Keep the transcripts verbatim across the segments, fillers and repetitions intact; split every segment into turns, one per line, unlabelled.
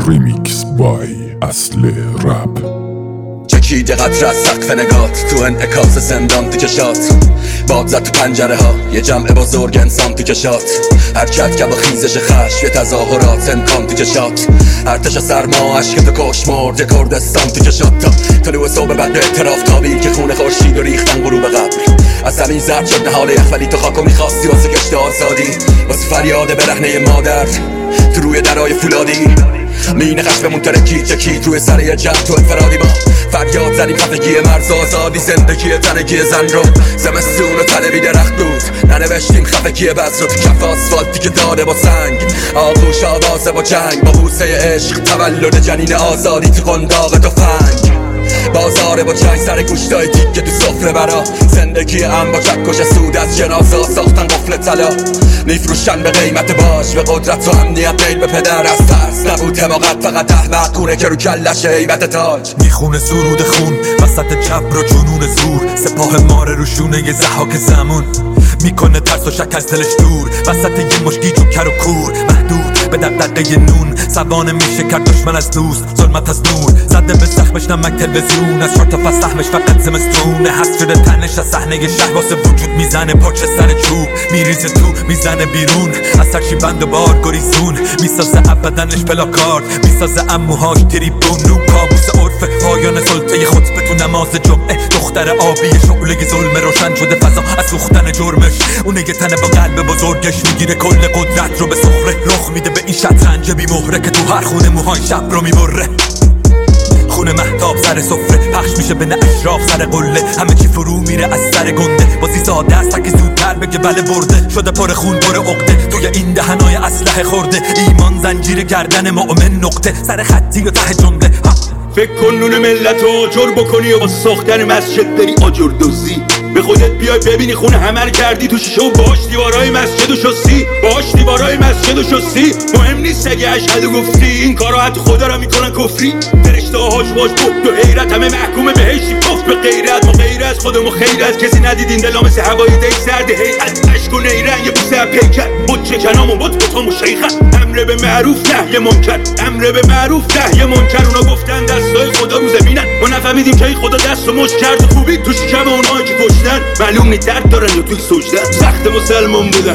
ریمیکس بای اصل رپ.
چکیده قطر از سقف نگات تو انعکاس زندان تو کشات، باد زد تو پنجره ها یه جمع بزرگ انسان تو کشات، حرکت که با خیزش خش یه تظاهرات امکان تو کشات، ارتش سرما عشق تو کش مرد یه کردستان تو کشات، تا طلوع صبح بعد اعتراف تابید که خون خورشید و ریختن غروب قبل، از زمین زرد شد نهال یخ ولی تو خاکو میخواستی واسه کشت آزادی، واسه فریاد برهنه مادر تو روی درای فولادی، مینه خشممون ترکید چکید روی سر یه جمع تو انفرادی، با فریاد زدیم خفگی مرز آزادی، زندگی تنگی زن رو زمستون و طلبی درخت بود، ننوشتیم خفگی بز رو تو کف آسفالتی که داده با سنگ، آغوش آوازه با جنگ، با بوسه عشق تولد جنین آزادی تو قنداق تفنگ، بازار با چای سر گوشتای تیکه تو سفره برا، زندگی ام با چکش سود از جنازه ساختن قفل طلا، میفروشن به قیمت باش به قدرت و امنیت نیل به پدر، از ترس نبود حماقت فقط احمق کونه که رو کلش هیبت تاج،
میخونه سرود خون وسط جبر و جنون زور، سپاه ماره رو شونه یه زحاک زمون، میکنه ترس و شک از دلش دور، وسط یه مشکی جوکر و کور، محدود به دقدقه نون، سوانه میشه کرد دشمن از دوست، ظلمت از نور، زده به زخمش نمک تلویزیون، از چهار تا فصل سهمش فقط زمستونه، هست شده تنش از صحنه شهر واسه وجود میزنه پاچه سر چوب، میریزه تو میزنه بیرون، از سرشی بند و بار گریزون، میسازه ابدنش پلاکارد، میسازه اموهاش تریبون، نو کابوس عرف پایان سلطه خطبه تو نماز جمعه، دختر آبی شعله ظلم روشن شده فضا از سوختن جرمش، اونه یه تنه با قلب بزرگش میگیره کل قدرت رو به سخره، رخ میده به این شطرنج بی مهره که تو هر خونه موهای شب رو میبره، خونه مهتاب سر سفره پخش میشه بین اشراف سر قله، همه چی فرو میره از سر گنده، بازی ساده است که زودتر بگه بله برده، شده پر خون پر عقده، توی این دهنای اسلحه خورده، ایمان زنجیر گردن مؤمن نقطه، سر خطی و ته جنده،
فکر کن نون ملت رو آجر بکنی و با ساختن مسجد بری آجر دوزی، به خودت بیای ببینی خونه همه رو کردی تو شیشه و باش دیوارای مسجد و شستی، باش دیوارای مسجد و شستی، مهم نیست اگه اشهد گفتی، این کارا حتی خدا را میکنن کفری، فرشته هاش باش بود و حیرت همه محکوم بهشتی، پفت به غیرت ما غیر از خودمو خیر از کسی ندیدین دلا مثل هوای دی سرد هیئت، اشک و نیرنگ یه بوسه از پیکر، بود چکنامون بود بطام و شیخت، امر به معروف نهی منکر، امر به معروف نهی منکر، اونا گفتن دستای خدا رو زمینن، ما نفهمیدیم که خدا دست و مش کرد خوبی تو شکم اونایی که کشتن، معلوم نی درد دارن یا توی سجدن، سخت مسلمان بودن،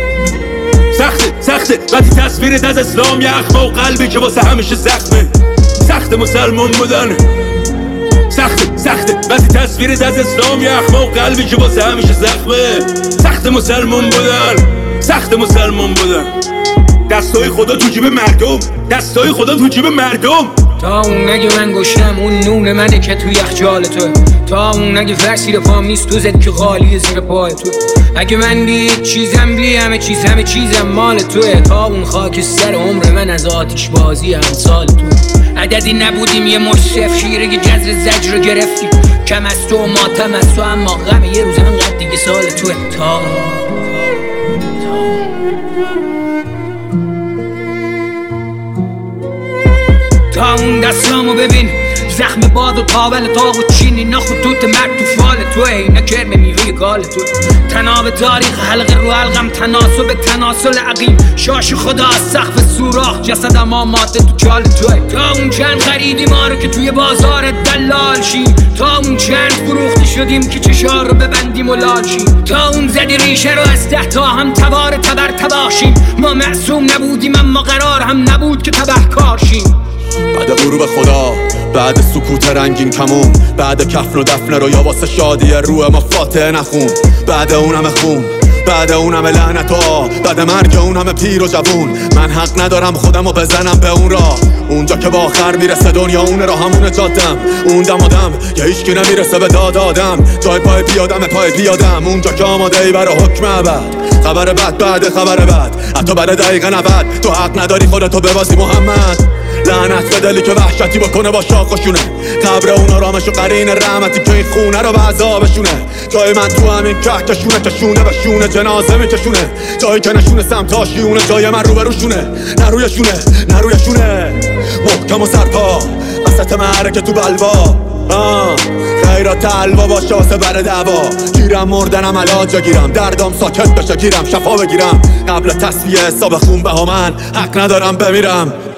سخته سخته وقتی تصویرت از اسلام یه اخما و قلبی که واسه همیشه زخمه، سخت مسلمان بودن، سخته سخته وقتی تصویرت از اسلام یه اخما و قلبی که واسه همیشه زخمه، سخت مسلمان بودن، سخت مسلمان بودن، دستای خدا تو جیب مردم، دستای خدا تو جیب مردم،
تا اون نگه من گشتم اون نون منه که تو یخچال تو، تا اون نگه فرسیر پام نیست تو زد که خالی زیر پای تو، اگه من بی چیزم بی همه چیز همه چیزم مال توه، تا اون خاک سر عمر من از آتیش بازی امثال تو، عددی نبودیم یه مشرف شیره که جزر زجر رو گرفتیم، کم از تو و ماتم از تو، اما غم یه روز انقدر دیگه سال توه، تا تا اون دستامو ببین زخم باد و تاول تاق و چین، اینا خطوط مرد تو فال توه، اینا کرم میوه گال توه، تناب تاریخ حلقه رو حلقم تناسب تناسل عقیم، شاش خدا از سقف سوراخ جسد اما ماده تو چال توه، تا اون چند خریدی ما رو که توی بازار دلال شیم، تا اون چند فروختی شدیم که چشار رو ببندیم و لال شیم، تا اون زدی ریشه رو از ده تا هم تبار تبر تباشیم، ما معصوم نبودیم اما قرار هم نبود که تبه کار شیم،
بعد غروب خدا، بعد سکوت رنگین کمون، بعد کفن و دفن رو یا واسه شادی روح ما فاتحه نخون، بعد اون همه خون، بعد اون همه لعنت و آه، بعد مرگ اون همه پیر و جوون، من حق ندارم خودمو بزنم به اون راه، اونجا که با آخر میرسه دنیا اون راه همون جادم، اون دم آدم یه هیچکی نمیرسه به داد آدم، جای پای پیادم پای پیادم، اونجا که آماده ای برای حکم ابد، خبر بد بعد خبر بد، حتی بعد دقیقه نود، تو حق نداری خودتو ببازی محمد، لعنت به دلی که وحشتی بکنه با شاخ و شونه، قبر اون آرامش و قرین رحمتی که این خونه رو به عذابشونه، جای من تو همین کهکشونه که شونه به شونه جنازه میکشونه، جایی که نشونه سمتاشیونه، جای من رو بروشونه نه رویشونه نه رویشونه، محکم و سرپا وسط معرکه تو بلوا، آه خیرات حلوا باشه واسه بر دعوا، گیرم مردنم علاجا گیرم، دردم ساکت بشه گیرم شفا بگیرم، قبل تصفیه حساب خون به من حق ندارم بمیرم.